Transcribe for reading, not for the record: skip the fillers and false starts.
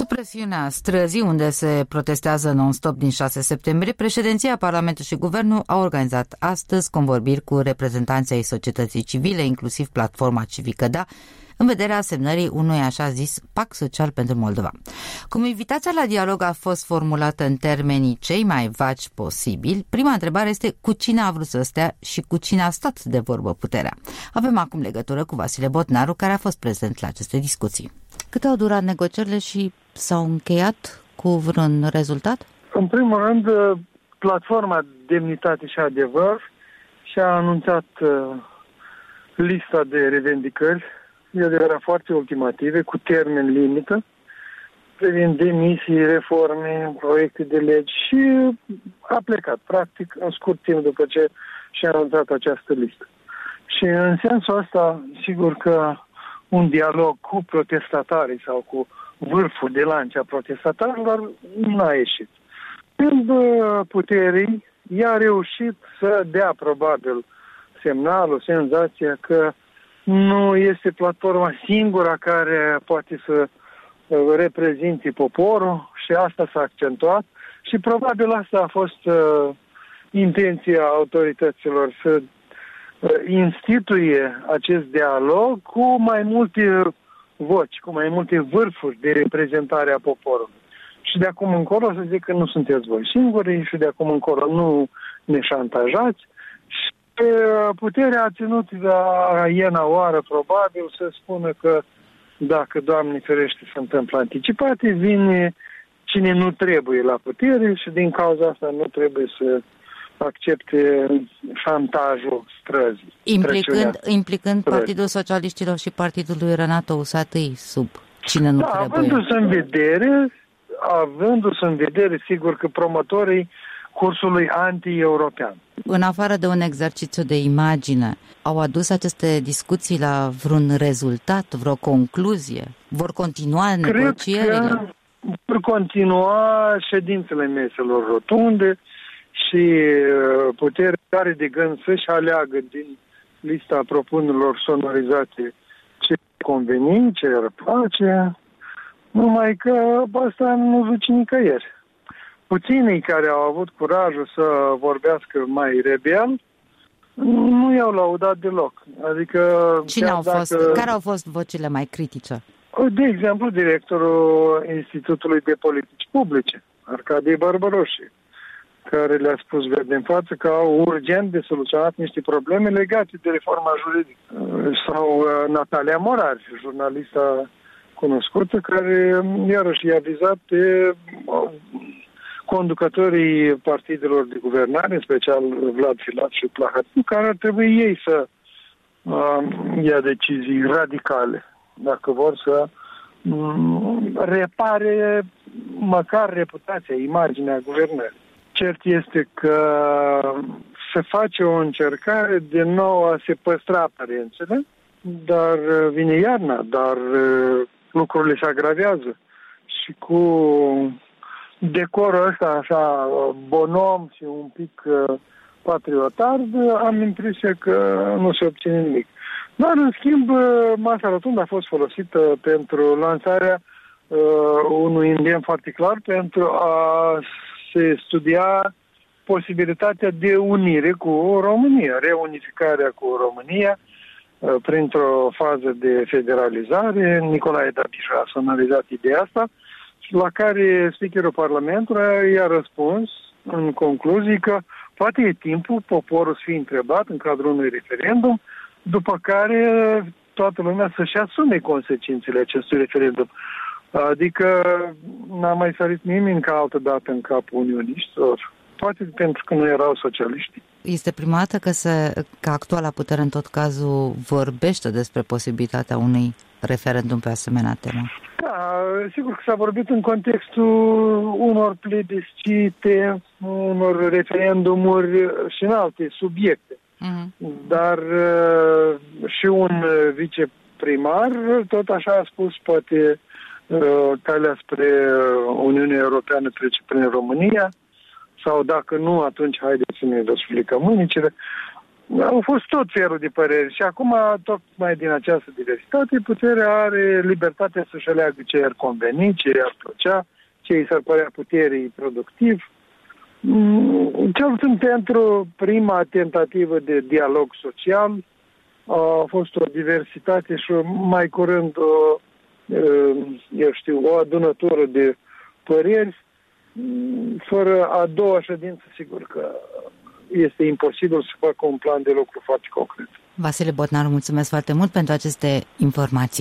Sub presiunea străzii, unde se protestează non-stop din 6 septembrie, președinția, Parlamentul și Guvernul au organizat astăzi convorbiri cu reprezentanții ai societății civile, inclusiv Platforma Civică Da, în vederea semnării unui așa zis pact social pentru Moldova. Cum invitația la dialog a fost formulată în termenii cei mai vagi posibili, prima întrebare este cu cine a vrut să stea și cu cine a stat de vorbă puterea. Avem acum legătură cu Vasile Botnaru, care a fost prezent la aceste discuții. Cât au durat negocierile și s-au încheiat cu vreun rezultat? În primul rând, Platforma Demnitate și Adevăr și-a anunțat lista de revendicări, era foarte ultimative, cu termen limită, privind demisii, reforme, proiecte de legi și a plecat, practic, în scurt timp după ce și-a anunțat această listă. Și în sensul ăsta, sigur că un dialog cu protestatarii sau cu vârful de lance a protestatarilor n-a ieșit. Când puterii i-a reușit să dea probabil semnalul, senzația că nu este platforma singura care poate să reprezinte poporul și asta s-a accentuat și probabil asta a fost intenția autorităților să instituie acest dialog cu mai multe voci, cu mai multe vârfuri de reprezentare a poporului. Și de acum încolo să zic că nu sunteți voi singuri și de acum încolo nu ne șantajați. Și puterea a ținut la iena oară probabil să spună că dacă, Doamne ferește, se întâmplă anticipate, vine cine nu trebuie la putere și din cauza asta nu trebuie să accepte șantajul străzii. Implicând Partidul Socialiștilor și Partidul lui Renato Usatâi sub cine nu trebuie. Avându-se în vedere, sigur că promotorii cursului anti-european. În afară de un exercițiu de imagine, au adus aceste discuții la vreun rezultat, vreo concluzie? Vor continua negocierile? Cred că vor continua ședințele meselor rotunde și puterea are de gând să-și aleagă din lista propunerilor sonorizate ce conveni, ce ar place, numai că asta nu duce nicăieri. Puținii care au avut curajul să vorbească mai rebel nu i-au laudat deloc. Adică care au fost vocile mai critice? De exemplu, directorul Institutului de Politici Publice, Arcadie Barbaroși, care le-a spus verde în față că au urgent de soluționat niște probleme legate de reforma juridică. Sau Natalia Morari, jurnalista cunoscută, care iarăși i-a vizat pe conducătorii partidelor de guvernare, în special Vlad Filat și Plahotniuc, care ar trebui ei să ia decizii radicale, dacă vor să repare măcar reputația, imaginea guvernării. Cert este că se face o încercare de nou a se păstra aparențele, dar vine iarna, dar lucrurile se agravează și cu decorul ăsta așa bonom și un pic patriotard, am impresia că nu se obține nimic. Dar, în schimb, masa rotundă a fost folosită pentru lansarea unui îndemn foarte clar pentru a se studia posibilitatea de unire cu România, reunificarea cu România printr-o fază de federalizare. Nicolae Dabiș a sonorizat ideea asta, la care speakerul Parlamentului i-a răspuns în concluzii că poate e timpul poporul să fie întrebat în cadrul unui referendum, după care toată lumea să-și asume consecințele acestui referendum. Adică n-a mai sărit nimeni ca altă dată în capul unioniștilor, poate pentru că nu erau socialiști. Este prima dată că actuala putere în tot cazul vorbește despre posibilitatea unui referendum pe asemenea temă. Da, sigur că s-a vorbit în contextul unor plebiscite, unor referendumuri și în alte subiecte. Dar și un viceprimar tot așa a spus, poate calea spre Uniunea Europeană trece prin România sau dacă nu, atunci haideți să ne desflicăm mânicile. Au fost tot felul de păreri și acum, tocmai din această diversitate, puterea are libertatea să-și aleagă ce i-ar conveni, ce i-ar plăcea, ce i s-ar părea puterii productiv. Cel puțin pentru prima tentativă de dialog social a fost o diversitate și mai curând o adunătură de păreri. Fără a doua ședință, sigur că este imposibil să facă un plan de lucru foarte concret. Vasile Botnaru, mulțumesc foarte mult pentru aceste informații.